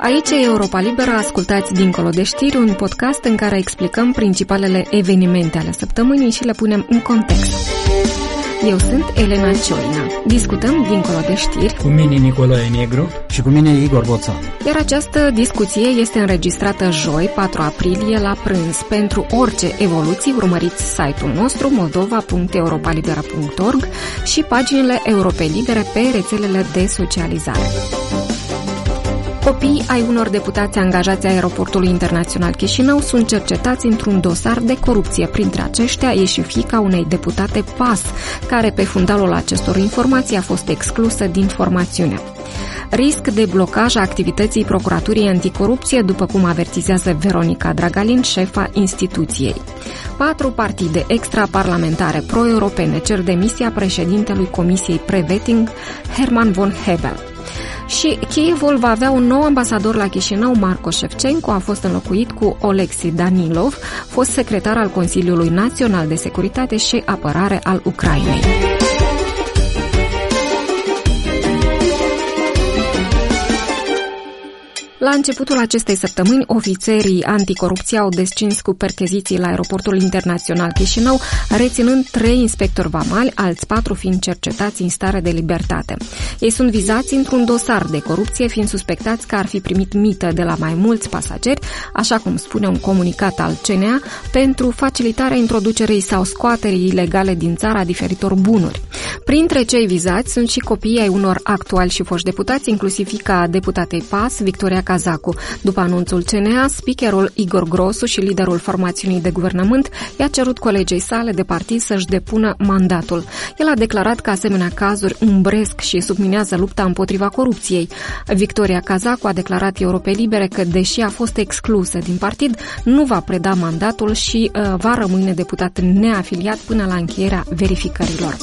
Aici e Europa Liberă, ascultați Dincolo de știri, un podcast în care explicăm principalele evenimente ale săptămânii și le punem în context. Eu sunt Elena Cioina. Discutăm Dincolo de știri cu mine Nicolae Negru și cu mine Igor Boța. Iar această discuție este înregistrată joi, 4 aprilie, la prânz. Pentru orice evoluții, urmăriți site-ul nostru moldova.europalibera.org și paginile Europei Libere pe rețelele de socializare. Copiii ai unor deputați angajați ai Aeroportului Internațional Chișinău sunt cercetați într-un dosar de corupție. Printre aceștia e și fiica unei deputate PAS, care pe fundalul acestor informații a fost exclusă din formațiune. Risc de blocaj a activității Procuraturii Anticorupție, după cum avertizează Veronica Dragalin, șefa instituției. 4 partide extraparlamentare pro-europene cer demisia președintelui Comisiei Pre-Vetting, Herman von Hebel. Și Kievul va avea un nou ambasador la Chișinău. Marco Șefčenko a fost înlocuit cu Oleksiy Danilov, fost secretar al Consiliului Național de Securitate și Apărare al Ucrainei. La începutul acestei săptămâni, ofițerii anticorupție au descins cu percheziții la Aeroportul Internațional Chișinău, reținând 3 inspectori vamali, alți 4 fiind cercetați în stare de libertate. Ei sunt vizați într-un dosar de corupție, fiind suspectați că ar fi primit mită de la mai mulți pasageri, așa cum spune un comunicat al CNA, pentru facilitarea introducerii sau scoaterii ilegale din țară a diferitor bunuri. Printre cei vizați sunt și copiii ai unor actuali și foști deputați, inclusiv fiica deputatei PAS, Victoria Cazacu. După anunțul CNA, speakerul Igor Grosu și liderul formațiunii de guvernământ i-a cerut colegei sale de partid să-și depună mandatul. El a declarat că asemenea cazuri umbresc și subminează lupta împotriva corupției. Victoria Cazacu a declarat Europei Libere că, deși a fost exclusă din partid, nu va preda mandatul și va rămâne deputat neafiliat până la încheierea verificărilor.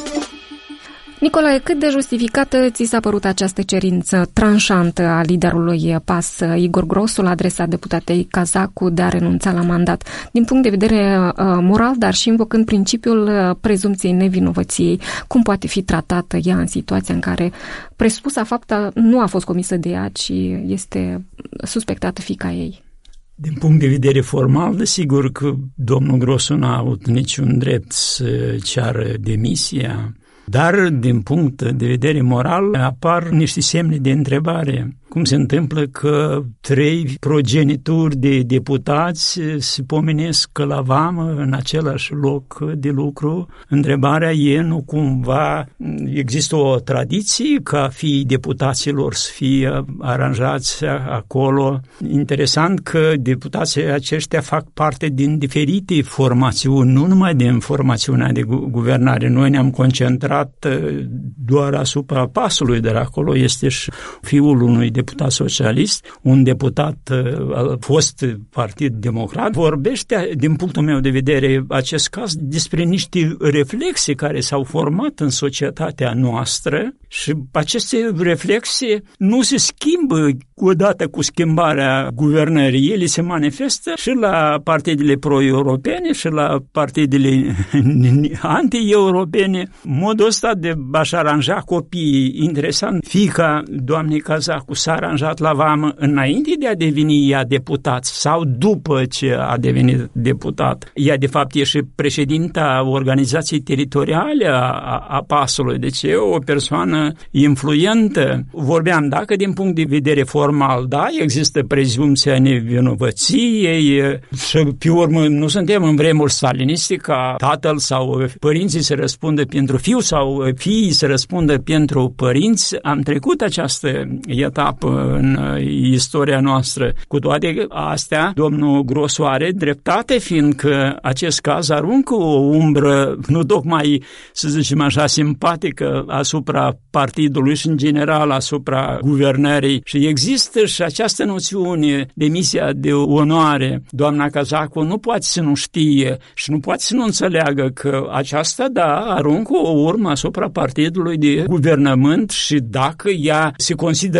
Nicolae, cât de justificată ți s-a părut această cerință tranșantă a liderului PAS, Igor Grosu, la adresa deputatei Cazacu de a renunța la mandat, din punct de vedere moral, dar și invocând principiul prezumției nevinovăției? Cum poate fi tratată ea în situația în care presupusa faptă nu a fost comisă de ea, ci este suspectată fiica ei? Din punct de vedere formal, desigur că domnul Grosu n-a avut niciun drept să ceară demisia, dar din punct de vedere moral apar niște semne de întrebare. Cum se întâmplă că 3 progenituri de deputați se pomenesc la vamă în același loc de lucru? Întrebarea e, nu cumva există o tradiție ca fiii deputaților să fie aranjați acolo? Interesant că deputații aceștia fac parte din diferite formațiuni, nu numai din formațiunea de guvernare. Noi ne-am concentrat doar asupra PAS-ului, dar acolo este și fiul unui deputat socialist, un deputat al fost Partid Democrat. Vorbește, din punctul meu de vedere, acest caz despre niște reflexe care s-au format în societatea noastră și aceste reflexe nu se schimbă odată cu schimbarea guvernării. Ele se manifestă și la partidele pro-europene și la partidele anti-europene. Modul ăsta de a-și aranja copiii, interesant, fiica doamnei Cazacu s-a aranjat la vamă înainte de a deveni ea deputat sau după ce a devenit deputat. Ea, de fapt, e și președinta organizației teritoriale a PAS-ului, deci e o persoană influentă. Vorbeam, dacă din punct de vedere formal, da, există prezumția nevinovăției și, pe urmă, nu suntem în vremuri staliniste ca tatăl sau părinții să răspundă pentru fiu sau fiii să răspundă pentru părinți. Am trecut această etapă în istoria noastră. Cu toate astea, domnul Grosu are dreptate, fiindcă acest caz aruncă o umbră, nu tocmai, să zicem așa, simpatică asupra partidului și, în general, asupra guvernării. Și există și această noțiune, demisia de onoare. Doamna Cazacu nu poate să nu știe și nu poate să nu înțeleagă că aceasta, da, aruncă o urmă asupra partidului de guvernământ și dacă ea se consideră nevinovată,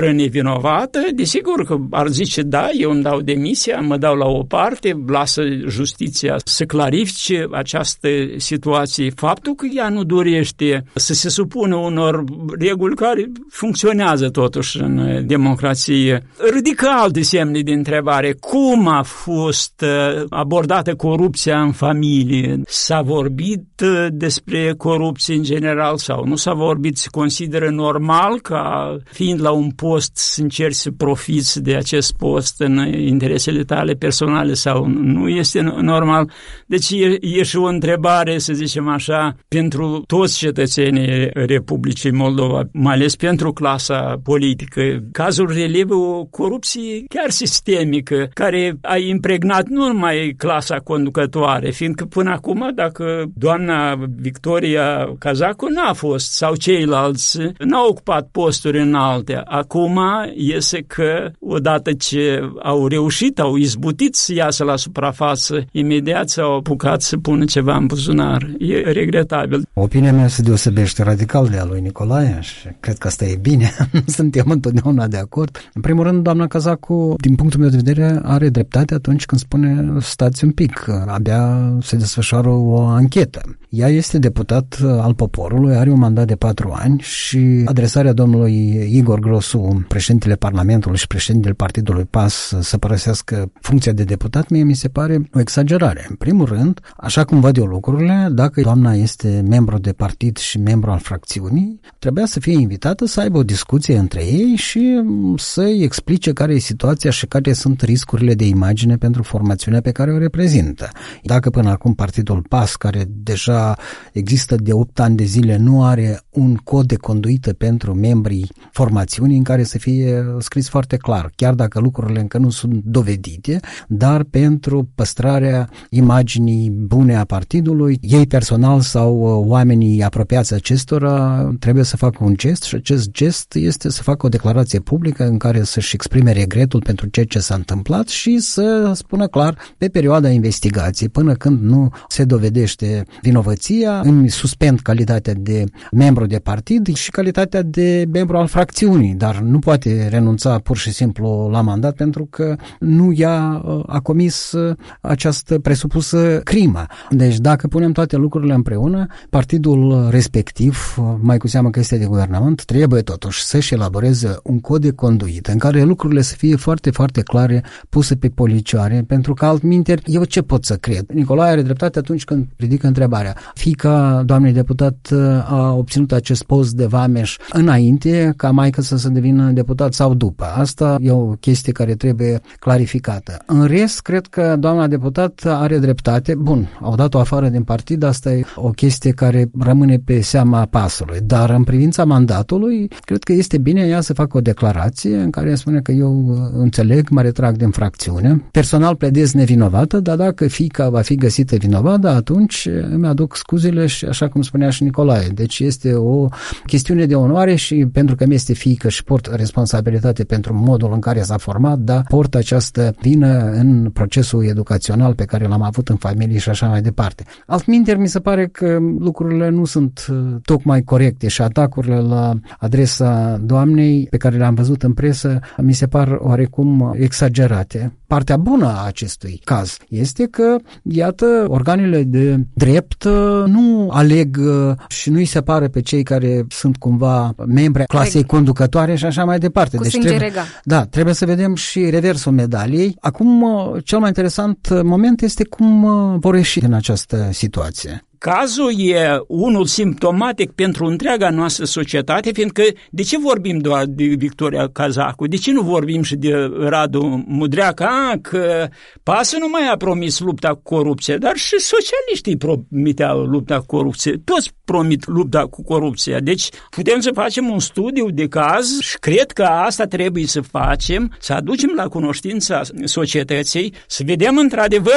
nevinovată, desigur că ar zice, da, eu îmi dau demisia, mă dau la o parte, lasă justiția să clarifice această situație. Faptul că ea nu dorește să se supună unor reguli care funcționează totuși în democrație, ridică alte semne de întrebare. Cum a fost abordată corupția în familie? S-a vorbit despre corupție în general sau nu s-a vorbit? Se consideră normal ca, fiind la un post, să încerci să profiți de acest post în interesele tale personale sau nu este normal? Deci e și o întrebare, să zicem așa, pentru toți cetățenii Republicii Moldova, mai ales pentru clasa politică. Cazul relevă o corupție chiar sistemică, care a impregnat nu numai clasa conducătoare, fiindcă până acum, dacă doamna Victoria Cazacu n-a fost, sau ceilalți n-au ocupat posturi înalte, acum iese că odată ce au reușit, au izbutit să iasă la suprafață, imediat s-au apucat să pună ceva în buzunar. E regretabil. Opinia mea se deosebește radical de a lui Nicolae și cred că asta e bine. Suntem întotdeauna de acord. În primul rând, doamna Cazacu, din punctul meu de vedere, are dreptate atunci când spune stați un pic, abia se desfășoară o anchetă. Ea este deputat al poporului, are un mandat de 4 ani și adresarea domnului Igor Grosu, președintele Parlamentului și președintele Partidului PAS, să părăsească funcția de deputat, mie mi se pare o exagerare. În primul rând, așa cum văd eu lucrurile, dacă doamna este membru de partid și membru al fracțiunii, trebuia să fie invitată să aibă o discuție între ei și să-i explice care e situația și care sunt riscurile de imagine pentru formațiunea pe care o reprezintă. Dacă până acum Partidul PAS, care deja există de 8 ani de zile, nu are un cod de conduită pentru membrii formațiunii în care să fie scris foarte clar, chiar dacă lucrurile încă nu sunt dovedite, dar pentru păstrarea imaginii bune a partidului, ei personal sau oamenii apropiați acestora trebuie să facă un gest și acest gest este să facă o declarație publică în care să-și exprime regretul pentru ceea ce s-a întâmplat și să spună clar, pe perioada investigației, până când nu se dovedește vinovăția, îmi suspend calitatea de membru de partid și calitatea de membru al fracțiunii, dar nu poate renunța pur și simplu la mandat pentru că nu ea a comis această presupusă crimă. Deci dacă punem toate lucrurile împreună, partidul respectiv, mai cu seamă că este de guvernământ, trebuie totuși să-și elaboreze un cod de conduită în care lucrurile să fie foarte, foarte clare, puse pe policioare, pentru că altminteri, eu ce pot să cred? Nicolae are dreptate atunci când ridică întrebarea. Fiica doamnei deputat a obținut acest post de vameș înainte ca maică să se devină deputat sau după. Asta e o chestie care trebuie clarificată. În rest, cred că doamna deputat are dreptate. Bun, au dat-o afară din partid, asta e o chestie care rămâne pe seama PAS-ului. Dar în privința mandatului, cred că este bine ea să facă o declarație în care spune că eu înțeleg, mă retrag din fracțiune. Personal pledez nevinovată, dar dacă fiica va fi găsită vinovată, atunci îmi aduc scuzele și așa cum spunea și Nicolae. Deci este o chestiune de onoare și pentru că mi este fiică și port responsabilitate pentru modul în care s-a format, dar port această vină în procesul educațional pe care l-am avut în familie și așa mai departe. Altminteri, mi se pare că lucrurile nu sunt tocmai corecte și atacurile la adresa doamnei pe care le-am văzut în presă mi se par oarecum exagerate. Partea bună a acestui caz este că, iată, organele de drept nu aleg și nu îi separă pe cei care sunt cumva membri clasei conducătoare și așa mai departe. Cu deci sânge rega. Da, trebuie să vedem și reversul medaliei. Acum, cel mai interesant moment este cum vor ieși în această situație. Cazul e unul simptomatic pentru întreaga noastră societate, fiindcă de ce vorbim doar de Victoria Cazacu? De ce nu vorbim și de Radu Mudreacă? Că PAS nu mai a promis lupta cu corupție, dar și socialiștii promiteau lupta cu corupție. Toți promit lupta cu corupția. Deci putem să facem un studiu de caz și cred că asta trebuie să facem, să aducem la cunoștința societății, să vedem într-adevăr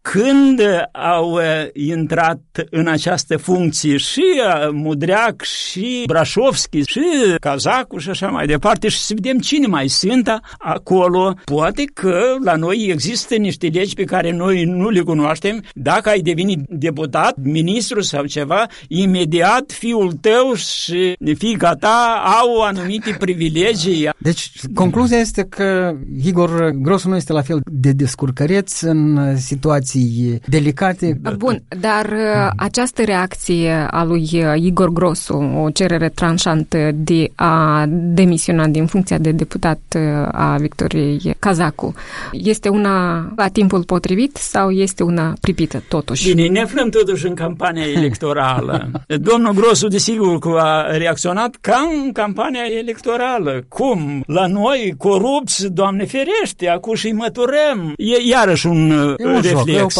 când au intrat în această funcție și Mudreac, și Brașovski, și Cazacu și așa mai departe, și să vedem cine mai sunt acolo. Poate că la noi există niște legi pe care noi nu le cunoaștem. Dacă ai devenit deputat, ministru sau ceva, imediat fiul tău și fiica ta au anumite privilegii. Deci, concluzia este că Igor Grosu nu este la fel de descurcăreț în situații delicate. Bun, dar această reacție a lui Igor Grosu, o cerere tranșantă de a demisiona din funcția de deputat a Victoriei Cazacu, este una la timpul potrivit sau este una pripită totuși? Bine, ne aflăm totuși în campania electorală. Domnul Grosu, desigur, că a reacționat ca în campania electorală. Cum? La noi, corupți, Doamne ferește, acum și-i măturăm. E iarăși un reflex.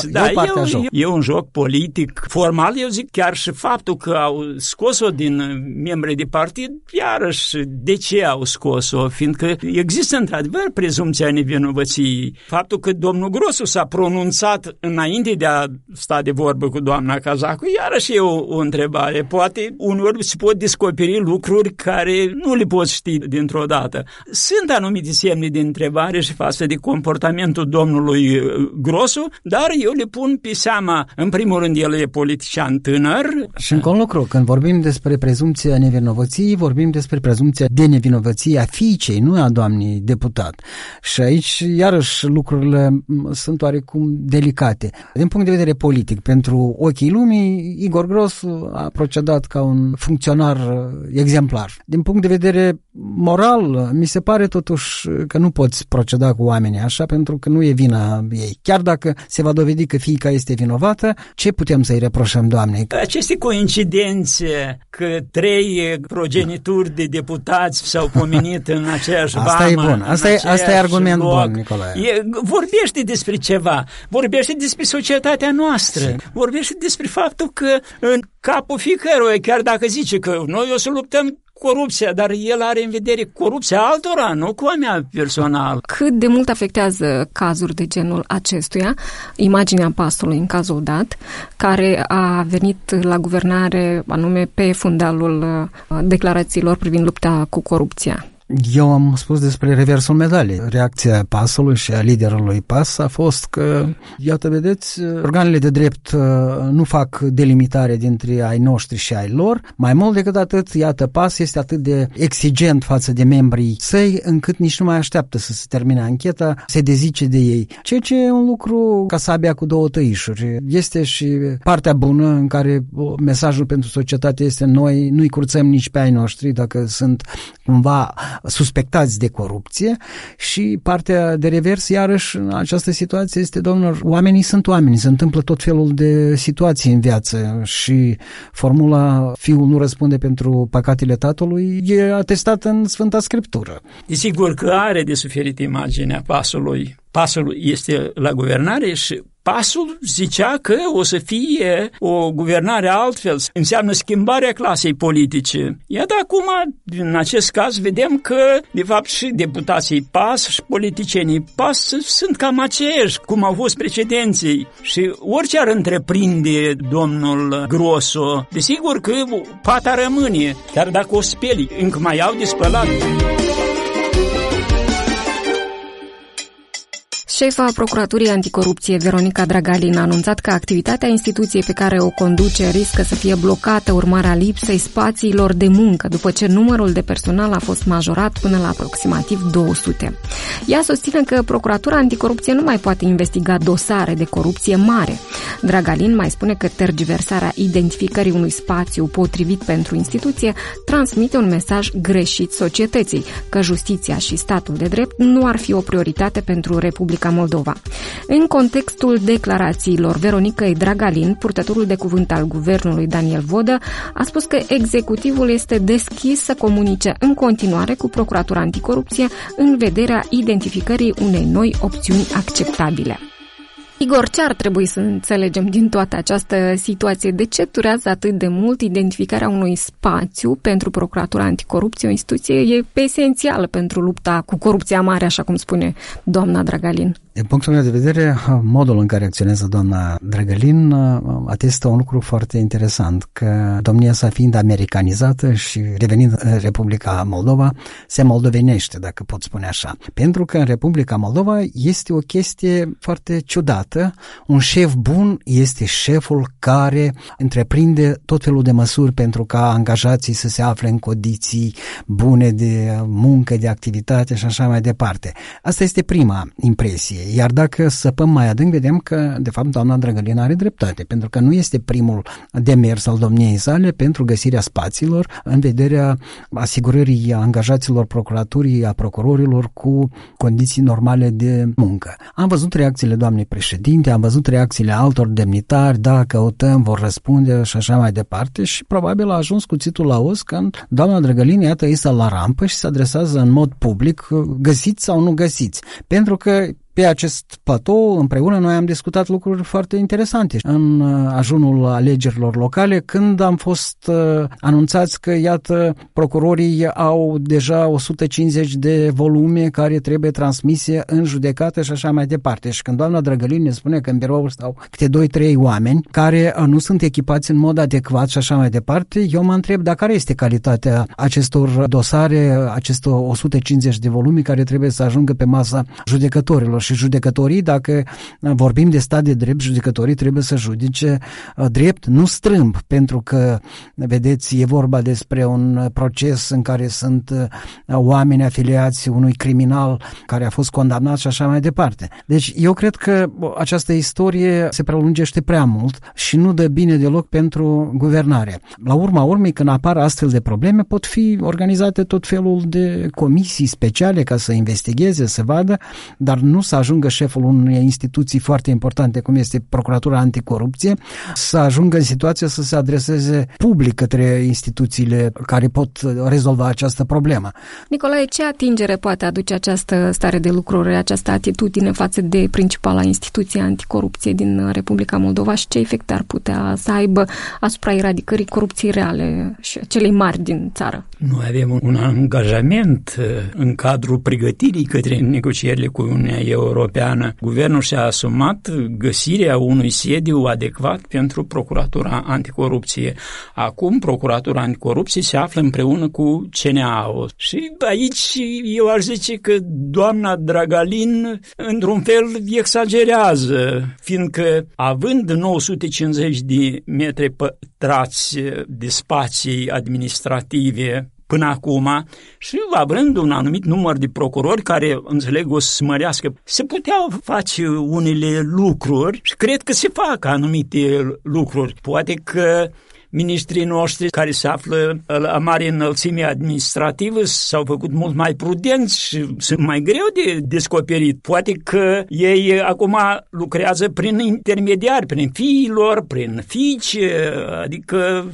E un joc politic. Formal, eu zic, chiar și faptul că au scos-o din membrii de partid, iarăși, de ce au scos-o? Fiindcă există într-adevăr prezumția nevinovăției. Faptul că domnul Grosu s-a pronunțat înainte de a sta de vorbă cu doamna Cazacu, iarăși e o întrebare. Poate uneori se pot descoperi lucruri care nu le poți ști dintr-o dată. Sunt anumite semne de întrebare și față de comportamentul domnului Grosu, dar eu le pun pe seama, în primul rând, el e politician tânăr. Și încă un lucru, când vorbim despre prezumția nevinovăției, vorbim despre prezumția de nevinovăție a fiicei, nu a doamnei deputat. Și aici, iarăși, lucrurile sunt oarecum delicate. Din punct de vedere politic, pentru ochii lumii, Igor Grosu a procedat ca un funcționar exemplar. Din punct de vedere moral, mi se pare totuși că nu poți proceda cu oamenii așa, pentru că nu e vina ei. Chiar dacă se va dovedi că fiica este vinovată, ce putem să-i reproșăm doamnei? Aceste coincidențe că 3 progenituri de deputați s-au pomenit în aceeași vamă. Asta e bun. Asta e argument bun, Nicolae. Vorbește despre ceva. Vorbește despre societatea noastră. Vorbește despre faptul că în capul fiecăruia, chiar dacă zice că noi o să luptăm corupția, dar el are în vedere corupția altora, nu cu a mea personal. Cât de mult afectează cazuri de genul acestuia imaginea PAS-ului în cazul dat, care a venit la guvernare anume pe fundalul declarațiilor privind lupta cu corupția? Eu am spus despre reversul medaliei. Reacția PAS-ului și a liderului PAS a fost că, iată, vedeți, organele de drept nu fac delimitare dintre ai noștri și ai lor. Mai mult decât atât, iată, PAS este atât de exigent față de membrii săi, încât nici nu mai așteaptă să se termine ancheta, se dezice de ei. Ceea ce e un lucru ca sabia cu 2 tăișuri. Este și partea bună în care mesajul pentru societate este noi nu-i curțăm nici pe ai noștri dacă sunt cumva suspectați de corupție, și partea de revers, iarăși, în această situație este, domnilor, oamenii sunt oameni, se întâmplă tot felul de situații în viață și formula fiul nu răspunde pentru păcatele tatălui e atestată în Sfânta Scriptură. Desigur că are de suferit imaginea PAS-ului. PAS-ul este la guvernare și PAS-ul zicea că o să fie o guvernare altfel, înseamnă schimbarea clasei politice. Iată acum, în acest caz, vedem că, de fapt, și deputații PAS și politicienii PAS sunt cam aceiași, cum au fost precedenții. Și orice ar întreprinde domnul Grosu, desigur că pata rămâne, chiar dacă o speli, încă mai au de spălat. Șefa Procuraturii Anticorupție, Veronica Dragalin, a anunțat că activitatea instituției pe care o conduce riscă să fie blocată urmarea lipsei spațiilor de muncă, după ce numărul de personal a fost majorat până la aproximativ 200. Ea susține că Procuratura Anticorupție nu mai poate investiga dosare de corupție mare. Dragalin mai spune că tergiversarea identificării unui spațiu potrivit pentru instituție transmite un mesaj greșit societății, că justiția și statul de drept nu ar fi o prioritate pentru Republica Moldova. În contextul declarațiilor Veronicăi Dragalin, purtătorul de cuvânt al guvernului Daniel Vodă a spus că executivul este deschis să comunice în continuare cu Procuratura Anticorupție în vederea identificării unei noi opțiuni acceptabile. Igor, ce ar trebui să înțelegem din toată această situație? De ce durează atât de mult identificarea unui spațiu pentru Procuratura Anticorupție? O instituție e esențială pentru lupta cu corupția mare, așa cum spune doamna Dragalin. Din punctul meu de vedere, modul în care acționează doamna Drăgălin atestă un lucru foarte interesant, că domnia sa fiind americanizată și revenind în Republica Moldova, se moldovenește, dacă pot spune așa. Pentru că în Republica Moldova este o chestie foarte ciudată. Un șef bun este șeful care întreprinde tot felul de măsuri pentru ca angajații să se afle în condiții bune de muncă, de activitate și așa mai departe. Asta este prima impresie. Iar dacă săpăm mai adânc, vedem că, de fapt, doamna Drăgălin are dreptate, pentru că nu este primul demers al domniei sale pentru găsirea spațiilor în vederea asigurării angajaților procuraturii, a procurorilor cu condiții normale de muncă. Am văzut reacțiile doamnei președinte, am văzut reacțiile altor demnitari, da, căutăm, vor răspunde și așa mai departe și probabil a ajuns cuțitul la os când doamna Drăgălin, iată, iese la rampă și se adresează în mod public, găsiți sau nu găsiți, pentru că pe acest platou, împreună, noi am discutat lucruri foarte interesante. În ajunul alegerilor locale, când am fost anunțați că, iată, procurorii au deja 150 de volume care trebuie transmise în judecată și așa mai departe. Și când doamna Drăgălin ne spune că în birou stau câte 2-3 oameni care nu sunt echipați în mod adecvat și așa mai departe, eu mă întreb dacă care este calitatea acestor dosare, acestor 150 de volume care trebuie să ajungă pe masa judecătorilor. Și judecătorii, dacă vorbim de stat de drept, judecătorii trebuie să judece drept, nu strâmb, pentru că, vedeți, e vorba despre un proces în care sunt oameni afiliați unui criminal care a fost condamnat și așa mai departe. Deci eu cred că această istorie se prelungește prea mult și nu dă bine deloc pentru guvernare. La urma urmei, când apar astfel de probleme, pot fi organizate tot felul de comisii speciale ca să investigheze, să vadă, dar nu să ajungă șeful unei instituții foarte importante, cum este Procuratura Anticorupție, să ajungă în situația să se adreseze public către instituțiile care pot rezolva această problemă. Nicolae, ce atingere poate aduce această stare de lucruri, această atitudine față de principala instituție anticorupție din Republica Moldova și ce efect ar putea să aibă asupra eradicării corupției reale și celei mari din țară? Noi avem un angajament în cadrul pregătirii către negocierile cu Uniunea Europeană. Guvernul și-a asumat găsirea unui sediu adecvat pentru Procuratura Anticorupție. Acum Procuratura Anticorupție se află împreună cu CNA-ul. Și aici eu aș zice că doamna Drăgălin într-un fel exagerează, fiindcă având 950 de metri pătrați de spații administrative până acum și având un anumit număr de procurori care, înțeleg, o să mărească, se puteau face unele lucruri și cred că se fac anumite lucruri. Poate că ministrii noștri care se află la mare înălțime administrativă s-au făcut mult mai prudenți și sunt mai greu de descoperit. Poate că ei acum lucrează prin intermediari, prin fiilor, prin fiici, adică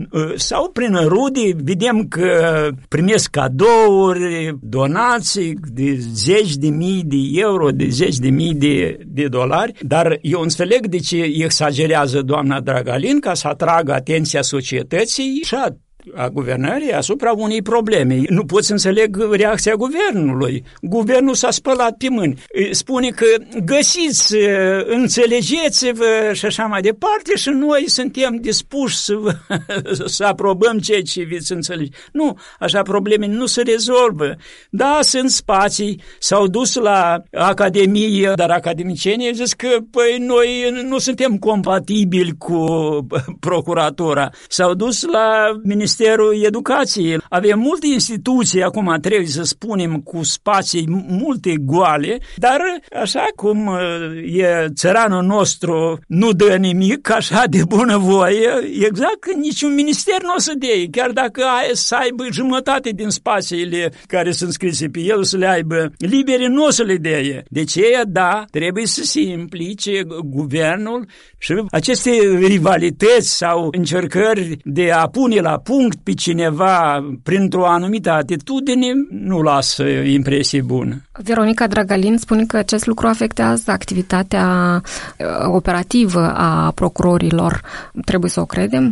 sau prin rude. Vedem că primesc cadouri, donații de zeci de mii de euro, de zeci de mii de dolari, dar eu înțeleg de ce exagerează doamna Drăgălin ca să atragă atenția societății și a guvernării asupra unei probleme. Nu pot să înțeleg reacția guvernului. Guvernul s-a spălat pe mâini. Spune că găsiți, înțelegeți-vă și așa mai departe și noi suntem dispuși să aprobăm ceea ce veți înțelege. Nu, așa probleme nu se rezolvă. Da, sunt spații, s-au dus la academie, dar academicienii au zis că noi nu suntem compatibili cu procuratura. S-au dus la Ministerul Educației. Avem multe instituții, acum trebuie să spunem, cu spații multe goale, dar așa cum e țăranul nostru nu dă nimic, așa de bunăvoie, exact că niciun minister nu o să dea, chiar dacă să aibă jumătate din spațiile care sunt scrise pe el să le aibă libere, nu o să le dea. Deci da, trebuie să se implice guvernul și aceste rivalități sau încercări de a pune la punct pe cineva printr-o anumită atitudine nu lasă impresie bună. Veronica Drăgălin spune că acest lucru afectează activitatea operativă a procurorilor. Trebuie să o credem?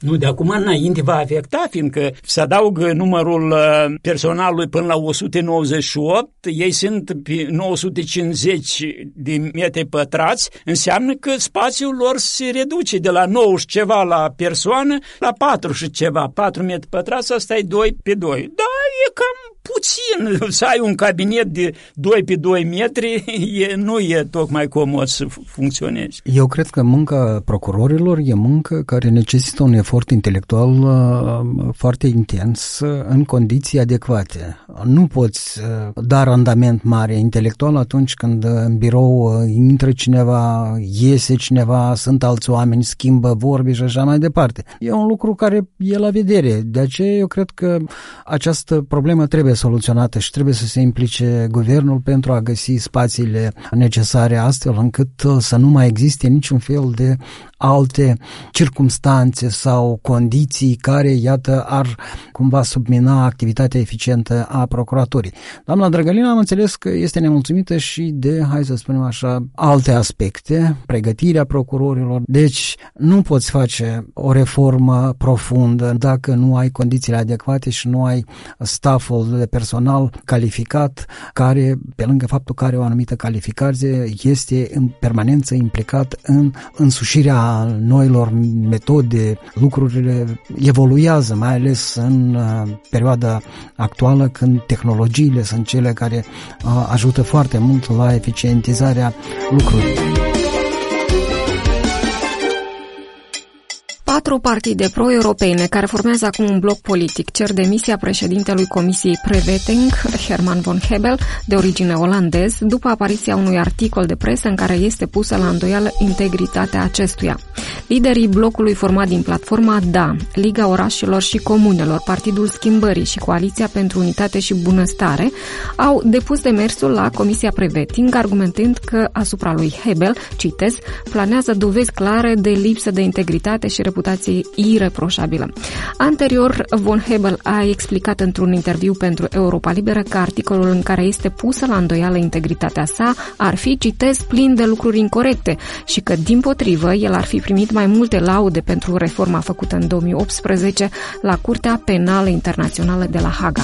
Nu, de acum înainte va afecta, fiindcă se adaugă numărul personalului până la 198, ei sunt pe 950 de metri pătrați, înseamnă că spațiul lor se reduce de la 9 și ceva la persoană la 4 și ceva, 4 metri pătrați, asta e 2 pe 2. Da, e cam puțin, să ai un cabinet de 2 pe 2 metri, nu e tocmai comod să funcționeze. Eu cred că munca procurorilor e muncă care necesită un efort intelectual foarte intens în condiții adecvate. Nu poți da randament mare intelectual atunci când în birou intră cineva, iese cineva, sunt alți oameni, schimbă vorbe și așa mai departe. E un lucru care e la vedere. De aceea eu cred că această problemă trebuie soluționată și trebuie să se implice guvernul pentru a găsi spațiile necesare astfel încât să nu mai existe niciun fel de alte circumstanțe sau condiții care, iată, ar cumva submina activitatea eficientă a procuraturii. Doamna Drăgălina, am înțeles că este nemulțumită și de, hai să spunem așa, alte aspecte, pregătirea procurorilor. Deci nu poți face o reformă profundă dacă nu ai condițiile adecvate și nu ai stafful de personal calificat care, pe lângă faptul că are o anumită calificare, este în permanență implicat în însușirea noilor metode. Lucrurile evoluează, mai ales în perioada actuală, când tehnologiile sunt cele care ajută foarte mult la eficientizarea lucrurilor. 4 partide pro-europene care formează acum un bloc politic cer demisia președintelui Comisiei Prevetting, Herman von Hebel, de origine olandez, după apariția unui articol de presă în care este pusă la îndoială integritatea acestuia. Liderii blocului format din platforma DA, Liga Orașelor și Comunelor, Partidul Schimbării și Coaliția pentru Unitate și Bunăstare au depus demersul la Comisia Prevetting, argumentând că asupra lui Hebel, citez, planează dovezi clare de lipsă de integritate și reputație ireproșabilă. Anterior, von Hebel a explicat într-un interviu pentru Europa Liberă că articolul în care este pusă la îndoială integritatea sa ar fi, citez, plin de lucruri incorecte și că, dimpotrivă, el ar fi primit mai multe laude pentru reforma făcută în 2018 la Curtea Penală Internațională de la Haga.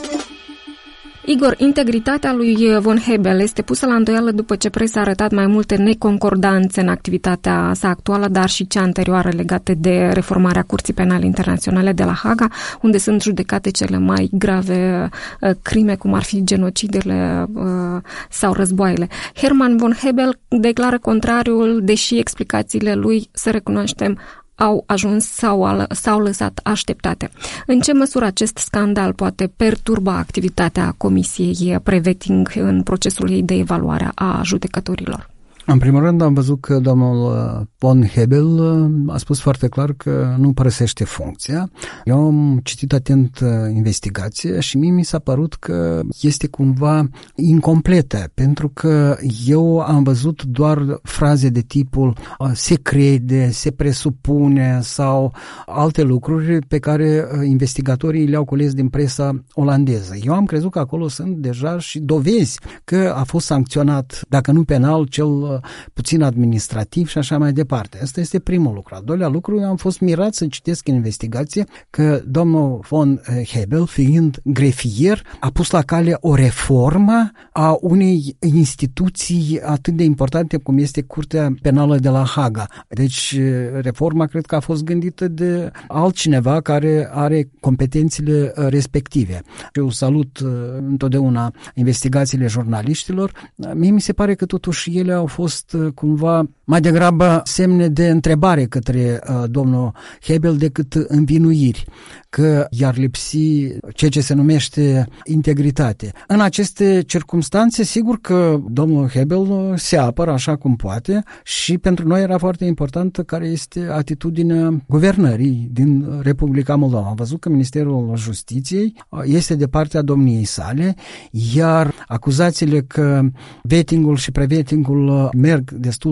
Igor, integritatea lui von Hebel este pusă la îndoială după ce presa a arătat mai multe neconcordanțe în activitatea sa actuală, dar și cea anterioară legate de reformarea Curții Penale Internaționale de la Haga, unde sunt judecate cele mai grave crime, cum ar fi genocidele sau războaiele. Herman von Hebel declară contrariul, deși explicațiile lui, să recunoaștem, au ajuns sau s-au lăsat așteptate. În ce măsură acest scandal poate perturba activitatea Comisiei Prevetting în procesul ei de evaluare a judecătorilor? În primul rând am văzut că domnul von Hebel a spus foarte clar că nu părăsește funcția. Eu am citit atent investigația și mie mi s-a părut că este cumva incompletă, pentru că eu am văzut doar fraze de tipul se crede, se presupune sau alte lucruri pe care investigatorii le-au cules din presa olandeză. Eu am crezut că acolo sunt deja și dovezi că a fost sancționat, dacă nu penal, cel puțin administrativ și așa mai departe. Asta este primul lucru. Al doilea lucru, eu am fost mirat să citesc în investigație că domnul von Hebel, fiind grefier, a pus la cale o reformă a unei instituții atât de importante cum este Curtea Penală de la Haga. Deci, reforma cred că a fost gândită de altcineva care are competențele respective. Eu salut întotdeauna investigațiile jurnaliștilor. Mie mi se pare că totuși ele au fost cumva mai degrabă semne de întrebare către domnul Hebel decât învinuiri, că i-ar lipsi ceea ce se numește integritate. În aceste circumstanțe, sigur că domnul Hebel se apără așa cum poate și pentru noi era foarte importantă care este atitudinea guvernării din Republica Moldova. Am văzut că Ministerul Justiției este de partea domniei sale, iar acuzațiile că vettingul și prevettingul merg destul de greu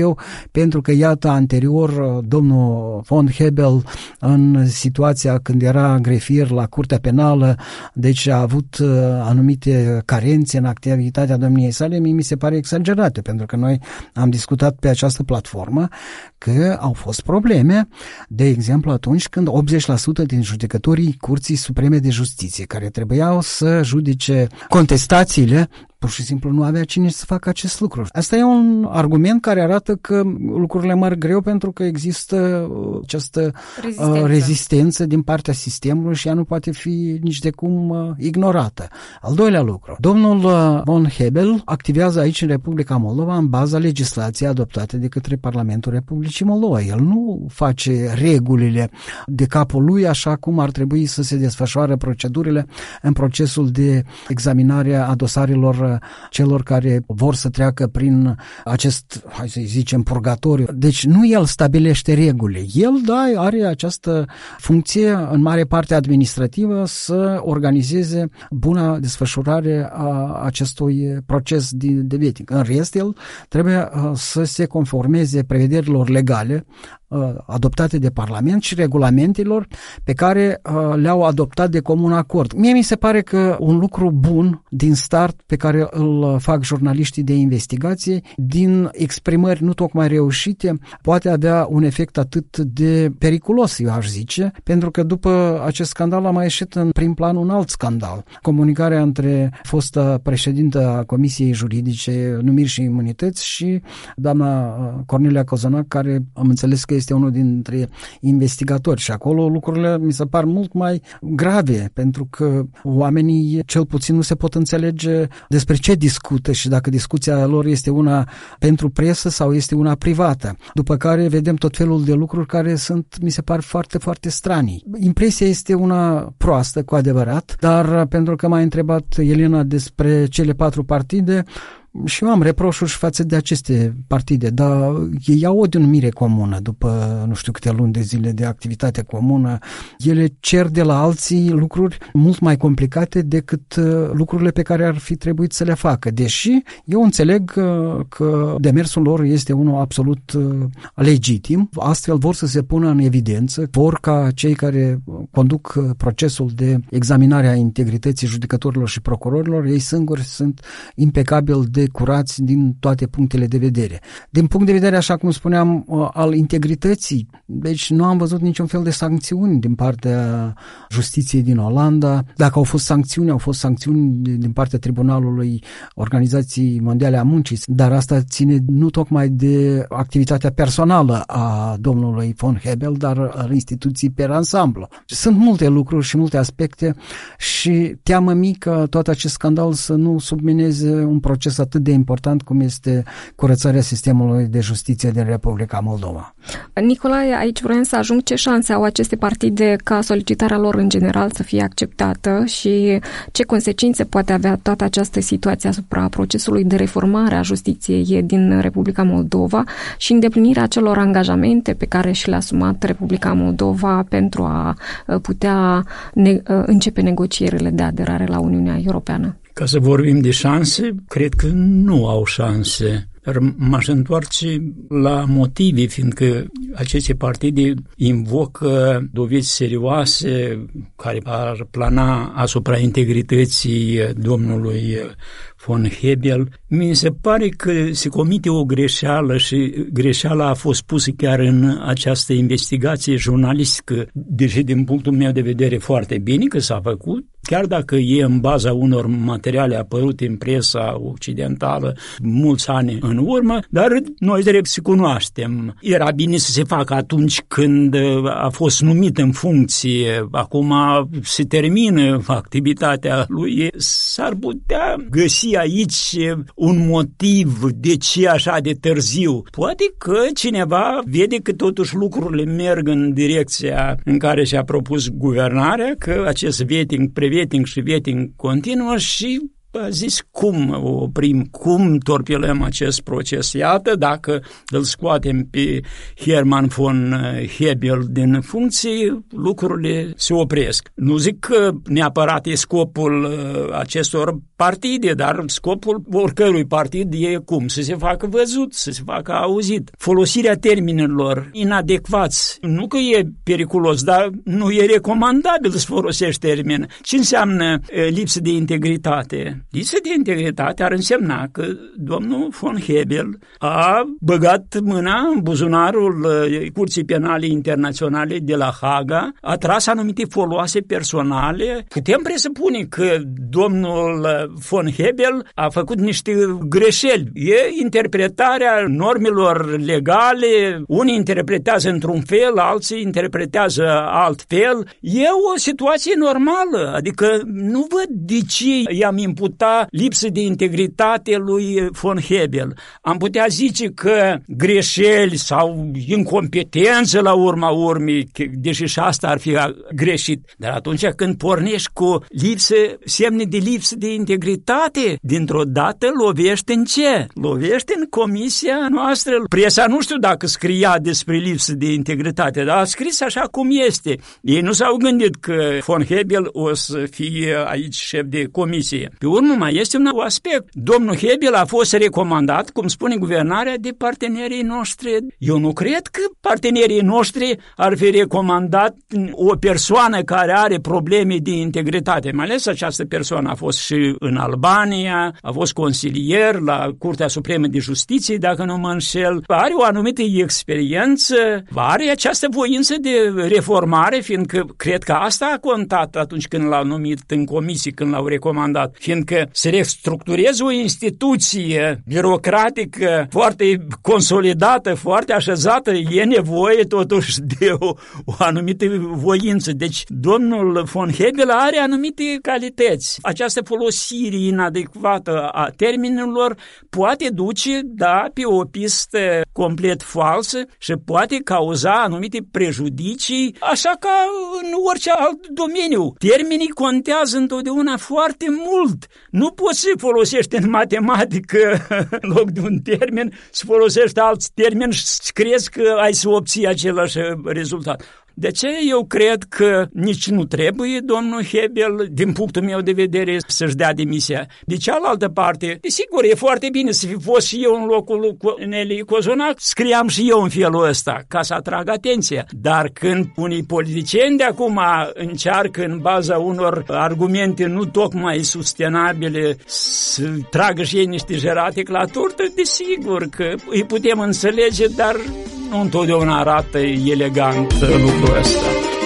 greu, pentru că, iată, anterior, domnul von Hebel, în situația când era grefier la Curtea Penală, deci a avut anumite carențe în activitatea domniei sale, mi se pare exagerate, pentru că noi am discutat pe această platformă că au fost probleme, de exemplu atunci când 80% din judecătorii Curții Supreme de Justiție, care trebuiau să judece contestațiile, pur și simplu nu avea cine să facă acest lucru. Asta e un argument care arată că lucrurile merg greu pentru că există această rezistență din partea sistemului și ea nu poate fi nici de cum ignorată. Al doilea lucru. Domnul von Hebel activează aici în Republica Moldova în baza legislației adoptate de către Parlamentul Republicii Moldova. El nu face regulile de capul lui așa cum ar trebui să se desfășoare procedurile în procesul de examinare a dosarelor celor care vor să treacă prin acest, hai să zicem, purgatoriu. Deci nu el stabilește regulile. El, are această funcție în mare parte administrativă să organizeze buna desfășurare a acestui proces de vetting. În rest, el trebuie să se conformeze prevederilor legale adoptate de Parlament și regulamentelor pe care le-au adoptat de comun acord. Mie mi se pare că un lucru bun din start pe care îl fac jurnaliștii de investigație, din exprimări nu tocmai reușite, poate avea un efect atât de periculos, eu aș zice, pentru că după acest scandal a mai ieșit în prim plan un alt scandal. Comunicarea între fosta președintă a Comisiei Juridice, Numiri și Imunități și doamna Cornelia Cozonac, care am înțeles că este unul dintre investigatori și acolo lucrurile mi se par mult mai grave, pentru că oamenii cel puțin nu se pot înțelege despre ce discută și dacă discuția lor este una pentru presă sau este una privată. După care vedem tot felul de lucruri care sunt, mi se par, foarte, foarte stranii. Impresia este una proastă, cu adevărat, dar pentru că m-a întrebat Elena despre cele 4 partide, și eu am reproșuri față de aceste partide, dar ei au o denumire comună după nu știu câte luni de zile de activitate comună. Ele cer de la alții lucruri mult mai complicate decât lucrurile pe care ar fi trebuit să le facă. Deși eu înțeleg că demersul lor este unul absolut legitim, astfel vor să se pună în evidență, vor ca cei care conduc procesul de examinare a integrității judecătorilor și procurorilor, ei singuri sunt impecabili de curați din toate punctele de vedere. Din punct de vedere, așa cum spuneam, al integrității, deci nu am văzut niciun fel de sancțiuni din partea justiției din Olanda. Dacă au fost sancțiuni din partea Tribunalului Organizației Mondiale a Muncii, dar asta ține nu tocmai de activitatea personală a domnului von Hebel, dar al instituției per ansamblu. Sunt multe lucruri și multe aspecte și teamă mică tot acest scandal să nu submineze un proces atât de important cum este curățarea sistemului de justiție din Republica Moldova. Nicolae, aici vreau să ajung. Ce șanse au aceste partide ca solicitarea lor în general să fie acceptată și ce consecințe poate avea toată această situație asupra procesului de reformare a justiției din Republica Moldova și îndeplinirea acelor angajamente pe care și le-a asumat Republica Moldova pentru a putea începe negocierile de aderare la Uniunea Europeană? Ca să vorbim de șanse, cred că nu au șanse. Dar m-aș întoarce la motive, fiindcă aceste partide invocă dovezi serioase care ar plana asupra integrității domnului von Hebel. Mi se pare că se comite o greșeală și greșeala a fost pusă chiar în această investigație jurnalistică, deși din punctul meu de vedere foarte bine că s-a făcut, chiar dacă e în baza unor materiale apărute în presa occidentală mulți ani în urmă, dar noi drept să cunoaștem. Era bine să se facă atunci când a fost numit în funcție, acum se termină activitatea lui. S-ar putea găsi aici un motiv de ce așa de târziu. Poate că cineva vede că totuși lucrurile merg în direcția în care și-a propus guvernarea, că acest vetting, prevetting și vetting continuă și a zis cum oprim, cum torpilăm acest proces. Iată, dacă îl scoatem pe Hermann von Hebel din funcție, lucrurile se opresc. Nu zic că neapărat e scopul acestor partide, dar scopul oricărui partid e cum? Să se facă văzut, să se facă auzit. Folosirea termenilor inadecvați, nu că e periculos, dar nu e recomandabil să folosești termen. Ce înseamnă lipsă de integritate? Lipsă de integritate ar însemna că domnul von Hebel a băgat mâna în buzunarul Curții Penale Internaționale de la Haga, a tras anumite foloase personale. Putem presupune că domnul von Hebel a făcut niște greșeli. E interpretarea normelor legale, unii interpretează într-un fel, alții interpretează altfel. E o situație normală, adică nu văd de ce i-am imputa lipsă de integritate lui von Hebel. Am putea zice că greșeli sau incompetență la urma urmei, deși și asta ar fi greșit. Dar atunci când pornești cu semne de lipsă de integritate, dintr-o dată lovește în ce? Lovește în comisia noastră. Presa nu știu dacă scria despre lipsă de integritate, dar a scris așa cum este. Ei nu s-au gândit că von Hebel o să fie aici șef de comisie. Pe urmă mai este un aspect. Domnul Hebel a fost recomandat, cum spune guvernarea, de partenerii noștri. Eu nu cred că partenerii noștri ar fi recomandat o persoană care are probleme de integritate. Mai ales această persoană a fost și în Albania, a fost consilier la Curtea Supremă de Justiție, dacă nu mă înșel. Are o anumită experiență, are această voință de reformare, fiindcă cred că asta a contat atunci când l-au numit în comisie, când l-au recomandat, fiindcă se restructureze o instituție birocratică foarte consolidată, foarte așezată, e nevoie totuși de o anumită voință. Deci domnul von Hebel are anumite calități. Această folosire inadecvată a termenilor poate duce, pe o pistă complet falsă și poate cauza anumite prejudicii, așa ca în orice alt domeniu. Termenii contează întotdeauna foarte mult. Nu poți să folosești în matematică în loc de un termen, să folosești alți termeni și crezi că ai să obții același rezultat. De ce eu cred că nici nu trebuie domnul Hebel, din punctul meu de vedere, să-și dea demisia. De cealaltă parte, desigur, e foarte bine să fi fost și eu în locul Nelly Cozonac, scriam și eu în felul ăsta, ca să atrag atenția. Dar când unii politicieni de acum încearcă în baza unor argumente nu tocmai sustenabile să tragă și ei niște jerate la turtă, desigur că îi putem înțelege, dar nu întotdeauna arată elegant lucrul ăsta.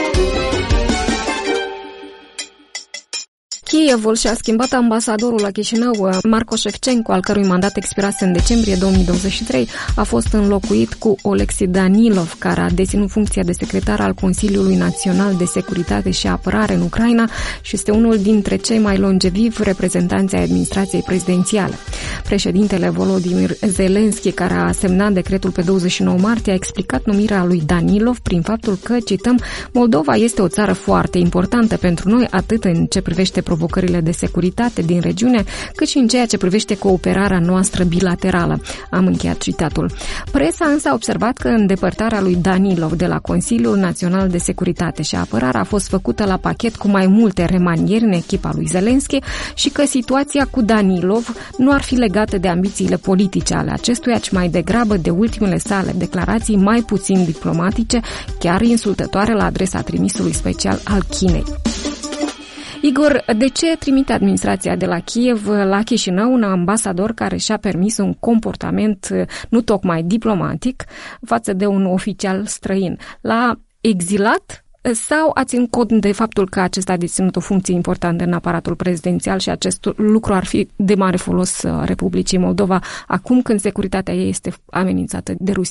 Kievul și-a schimbat ambasadorul la Chișinău. Marco Șefčenko, al cărui mandat expirase în decembrie 2023, a fost înlocuit cu Oleksiy Danilov, care a deținut funcția de secretar al Consiliului Național de Securitate și Apărare în Ucraina și este unul dintre cei mai longevivi reprezentanți ai administrației prezidențiale. Președintele Volodymyr Zelensky, care a semnat decretul pe 29 martie, a explicat numirea lui Danilov prin faptul că, cităm, Moldova este o țară foarte importantă pentru noi, atât în ce privește provocările de securitate din regiune, cât și în ceea ce privește cooperarea noastră bilaterală. Am încheiat citatul. Presa însă a observat că îndepărtarea lui Danilov de la Consiliul Național de Securitate și Apărare a fost făcută la pachet cu mai multe remanieri în echipa lui Zelensky și că situația cu Danilov nu ar fi legată de ambițiile politice ale acestuia, ci mai degrabă de ultimele sale declarații mai puțin diplomatice, chiar insultătoare la adresa trimisului special al Chinei. Igor, de ce trimite administrația de la Kiev la Chișinău un ambasador care și-a permis un comportament nu tocmai diplomatic față de un oficial străin? L-a exilat sau a ținut cont de faptul că acesta a deținut o funcție importantă în aparatul prezidențial și acest lucru ar fi de mare folos Republicii Moldova acum când securitatea ei este amenințată de Rusia?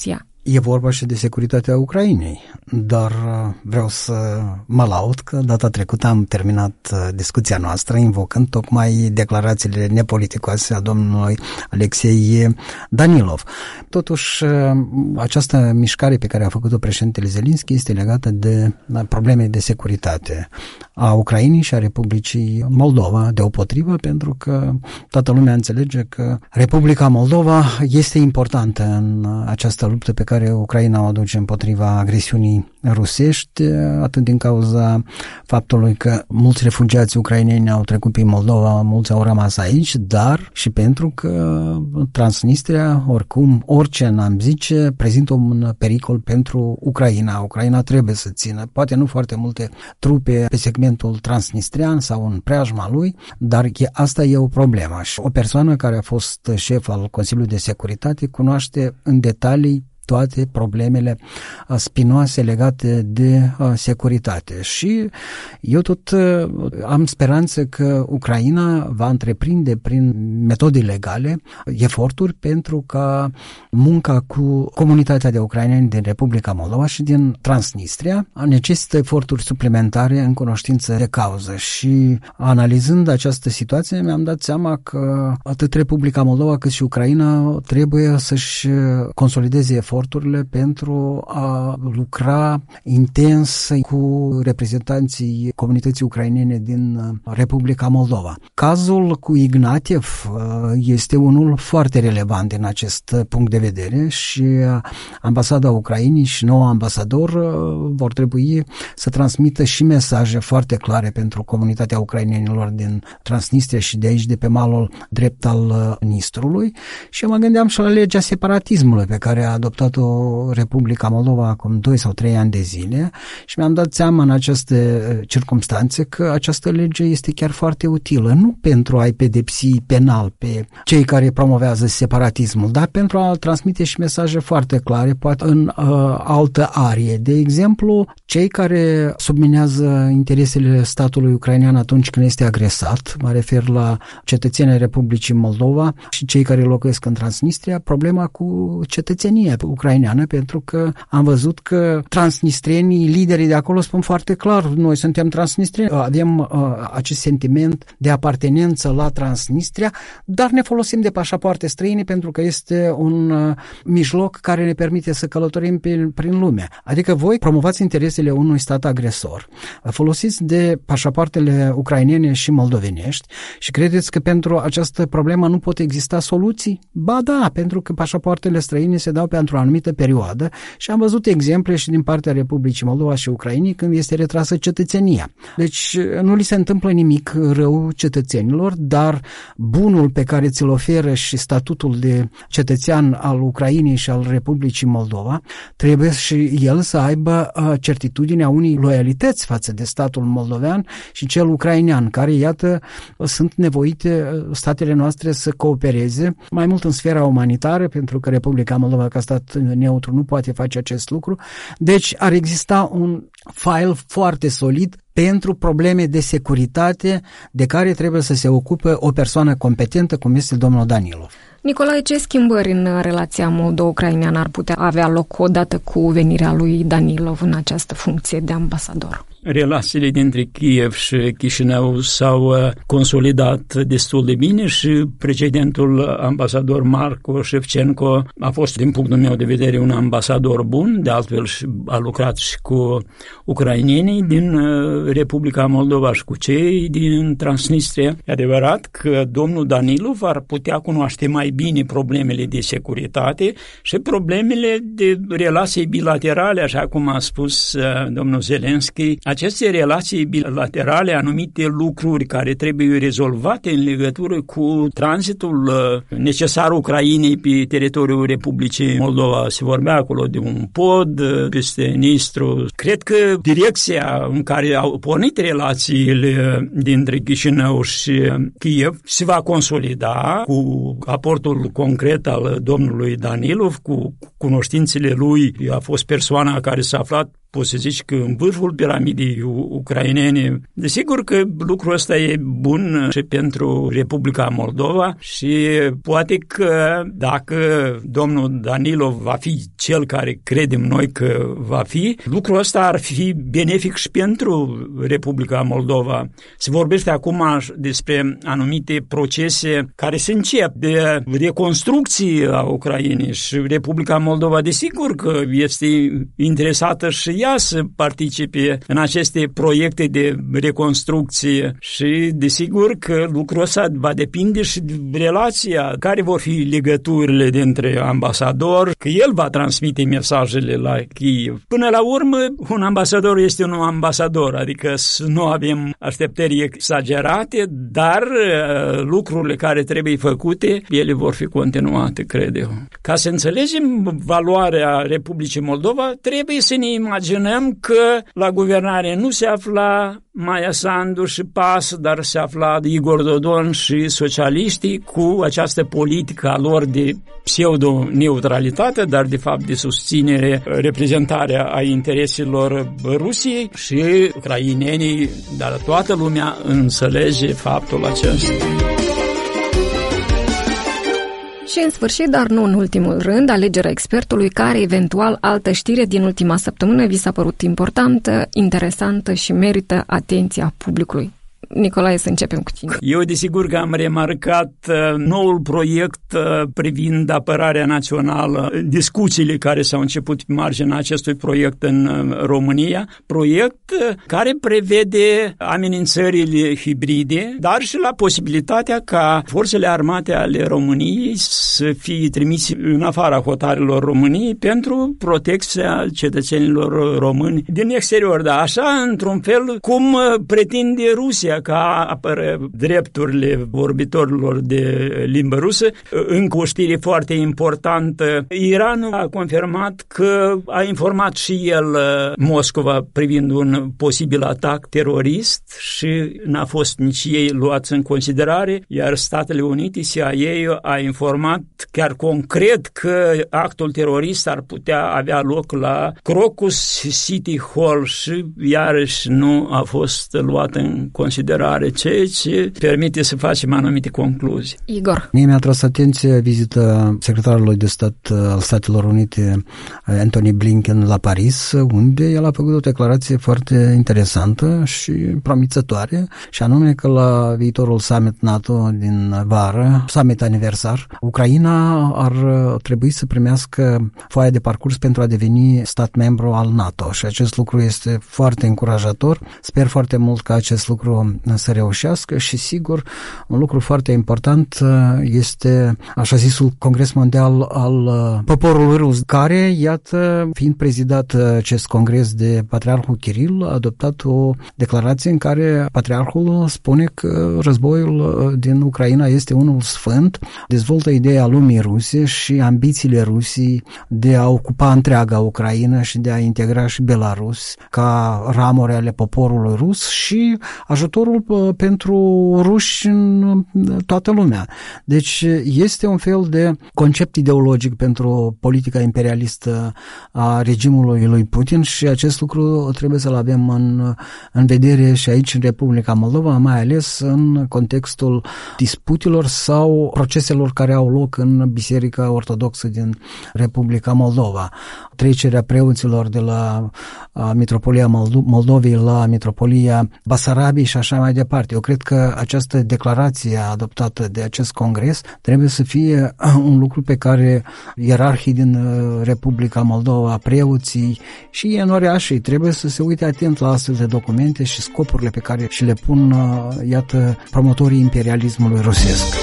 e vorba și de securitatea Ucrainei, dar vreau să mă laud că data trecută am terminat discuția noastră invocând tocmai declarațiile nepoliticoase a domnului Alexei Danilov. Totuși, această mișcare pe care a făcut-o președintele Zelenski este legată de probleme de securitate a Ucrainei și a Republicii Moldova, deopotrivă, pentru că toată lumea înțelege că Republica Moldova este importantă în această luptă pe care Ucraina o aduce împotriva agresiunii rusești, atât din cauza faptului că mulți refugiați ucraineni au trecut prin Moldova, mulți au rămas aici, dar și pentru că Transnistria, oricum, orice n-am zice, prezintă un pericol pentru Ucraina. Ucraina trebuie să țină, poate nu foarte multe trupe pe segmentul transnistrian sau în preajma lui, dar asta e o problemă. Și o persoană care a fost șef al Consiliului de Securitate cunoaște în detalii toate problemele spinoase legate de securitate. Și eu tot am speranță că Ucraina va întreprinde prin metode legale eforturi pentru ca munca cu comunitatea de ucraineni din Republica Moldova și din Transnistria necesită eforturi suplimentare în cunoștință de cauză. Și analizând această situație mi-am dat seama că atât Republica Moldova cât și Ucraina trebuie să-și consolideze eforturile pentru a lucra intens cu reprezentanții comunității ucrainene din Republica Moldova. Cazul cu Ignatiev este unul foarte relevant din acest punct de vedere și ambasada Ucrainei și noul ambasador vor trebui să transmită și mesaje foarte clare pentru comunitatea ucrainenilor din Transnistria și de aici, de pe malul drept al Nistrului. Și mă gândeam și la legea separatismului pe care a adoptat-o Republica Moldova acum 2 sau 3 ani de zile și mi-am dat seama în aceste circumstanțe că această lege este chiar foarte utilă, nu pentru a-i pedepsi penal pe cei care promovează separatismul, dar pentru a transmite și mesaje foarte clare, poate în altă arie. De exemplu, cei care subminează interesele statului ucrainean atunci când este agresat, mă refer la cetățenii Republicii Moldova și cei care locuiesc în Transnistria, problema cu cetățenia ucraineană, pentru că am văzut că transnistrienii, liderii de acolo spun foarte clar, noi suntem transnistrieni, avem acest sentiment de apartenență la Transnistria, dar ne folosim de pașapoarte străine pentru că este un mijloc care ne permite să călătorim prin lume. Adică voi promovați interesele unui stat agresor, folosiți de pașapoartele ucrainene și moldovenești și credeți că pentru această problemă nu pot exista soluții? Ba da, pentru că pașapoartele străine se dau pentru o anumită perioadă și am văzut exemple și din partea Republicii Moldova și Ucrainei când este retrasă cetățenia. Deci nu li se întâmplă nimic rău cetățenilor, dar bunul pe care ți-l oferă și statutul de cetățean al Ucrainei și al Republicii Moldova trebuie și el să aibă certitudinea unei loialități față de statul moldovean și cel ucrainean, care, iată, sunt nevoite statele noastre să coopereze mai mult în sfera umanitară, pentru că Republica Moldova, ca stat neutru, nu poate face acest lucru. Deci ar exista un file foarte solid pentru probleme de securitate de care trebuie să se ocupe o persoană competentă, cum este domnul Danilov. Nicolae, ce schimbări în relația moldo-ucraineană ar putea avea loc odată cu venirea lui Danilov în această funcție de ambasador? Relațiile dintre Kiev și Chișinău s-au consolidat destul de bine și precedentul ambasador Marco Șevchenko a fost, din punctul meu de vedere, un ambasador bun, de altfel a lucrat și cu ucrainenii din Republica Moldova și cu cei din Transnistria. E adevărat că domnul Danilov ar putea cunoaște mai bine problemele de securitate și problemele de relații bilaterale, așa cum a spus domnul Zelenski. Aceste relații bilaterale, anumite lucruri care trebuie rezolvate în legătură cu tranzitul necesar Ucrainei pe teritoriul Republicii Moldova. Se vorbea acolo de un pod peste Nistru. Cred că direcția în care au pornit relațiile dintre Chișinău și Kiev se va consolida cu aportul concret al domnului Danilov, cu cunoștințele lui. A fost persoana care s-a aflat poți să zici că în vârful piramidei ucrainene. Desigur că lucrul ăsta e bun și pentru Republica Moldova și poate că dacă domnul Danilov va fi cel care credem noi că va fi, lucrul ăsta ar fi benefic și pentru Republica Moldova. Se vorbește acum despre anumite procese care se încep de reconstrucție a Ucrainei și Republica Moldova desigur că este interesată și ea să participe în aceste proiecte de reconstrucție și desigur că lucrul ăsta va depinde și de relația, care vor fi legăturile dintre ambasador, că el va transmite mesajele la Kiev. Până la urmă, un ambasador este un ambasador, adică nu avem așteptări exagerate, dar lucrurile care trebuie făcute, ele vor fi continuate, cred eu. Ca să înțelegem valoarea Republicii Moldova, trebuie să ne imaginăm că la guvernare nu se afla Maia Sandu și PAS, dar se afla Igor Dodon și socialiștii cu această politică a lor de pseudo-neutralitate, dar de fapt de susținere, reprezentarea a intereselor Rusiei și ucrainenii, dar toată lumea înțelege faptul acesta. Și în sfârșit, dar nu în ultimul rând, alegerea expertului care eventual altă știre din ultima săptămână vi s-a părut importantă, interesantă și merită atenția publicului. Nicolae, să începem cu tine. Eu desigur că am remarcat noul proiect privind apărarea națională, discuțiile care s-au început pe marginea acestui proiect în România, proiect care prevede amenințările hibride, dar și la posibilitatea ca forțele armate ale României să fie trimise în afara hotarelor României pentru protecția cetățenilor români din exterior. Da, așa, într-un fel, cum pretinde Rusia ca apără drepturile vorbitorilor de limbă rusă. Încă o știre foarte importantă. Iranul a confirmat că a informat și el Moscova privind un posibil atac terorist și n-a fost nici ei luați în considerare, iar Statele Unite, CIA, a informat chiar concret că actul terorist ar putea avea loc la Crocus City Hall și iarăși nu a fost luat în considerare, ceea ce permite să facem anumite concluzii. Igor. Mie mi-a tras atenție vizita secretarului de stat al Statelor Unite, Antony Blinken, la Paris, unde el a făcut o declarație foarte interesantă și promițătoare, și anume că la viitorul summit NATO din vară, summit aniversar, Ucraina ar trebui să primească foaia de parcurs pentru a deveni stat membru al NATO și acest lucru este foarte încurajator. Sper foarte mult că acest lucru să reușească și sigur un lucru foarte important este așa zisul Congres Mondial al poporului rus, care, iată, fiind prezidat acest congres de Patriarhul Kiril, a adoptat o declarație în care Patriarhul spune că războiul din Ucraina este unul sfânt, dezvoltă ideea lumii ruse și ambițiile Rusiei de a ocupa întreaga Ucraina și de a integra și Belarus ca ramuri ale poporului rus și ajutorul pentru ruși în toată lumea. Deci este un fel de concept ideologic pentru politica imperialistă a regimului lui Putin și acest lucru trebuie să-l avem în vedere și aici în Republica Moldova, mai ales în contextul disputelor sau proceselor care au loc în Biserica Ortodoxă din Republica Moldova. Trecerea preoților de la Mitropolia Moldovei la Mitropolia Basarabiei și așa mai departe. Eu cred că această declarație adoptată de acest congres trebuie să fie un lucru pe care ierarhii din Republica Moldova, preoții și enoriașii trebuie să se uite atent la astfel de documente și scopurile pe care și le pun, iată, promotorii imperialismului rusesc.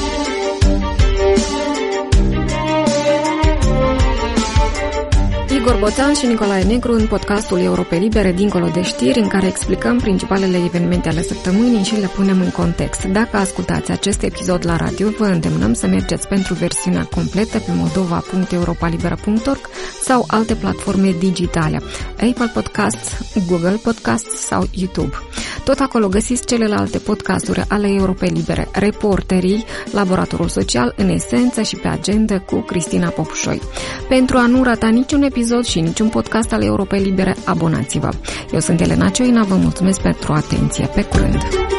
Igor Boțan și Nicolae Negru în podcastul Europe Libere, Dincolo de știri, în care explicăm principalele evenimente ale săptămânii și le punem în context. Dacă ascultați acest episod la radio, vă îndemnăm să mergeți pentru versiunea completă pe moldova.europalibera.org sau alte platforme digitale, Apple Podcasts, Google Podcasts sau YouTube. Tot acolo găsiți celelalte podcasturi ale Europei Libere, Reporterii, Laboratorul Social, În Esență și Pe Agenda cu Cristina Popușoi. Pentru a nu rata niciun episod și niciun podcast al Europei Libere, abonați-vă. Eu sunt Elena Cioina, vă mulțumesc pentru atenție. Pe curând!